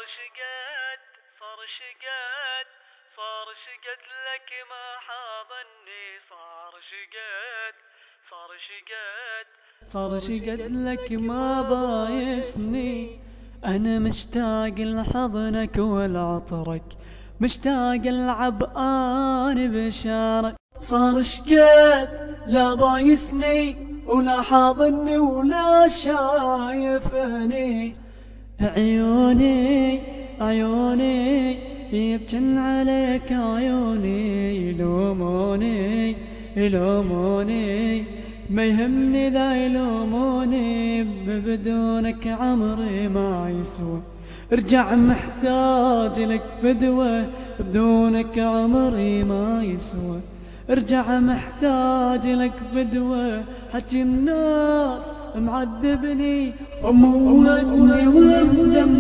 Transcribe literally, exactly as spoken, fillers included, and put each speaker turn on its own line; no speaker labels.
شقد صار شقد صار شقد لك ما حاضني صار شقد صار شقد صار شقد لك ما بايسني. أنا مشتاق لحضنك والعطرك، مشتاق العب أنا بشارك. صار شقد لا بايسني ولا حاضني ولا شايفني. عيوني عيوني يبجن عليك عيوني، يلوموني يلوموني ما يهمني ذا يلوموني. بدونك عمري ما يسوى، ارجع محتاج لك فدوة. بدونك عمري ما يسوى، ارجع محتاج لك فدوة. حكي الناس معذبني وموتني والدم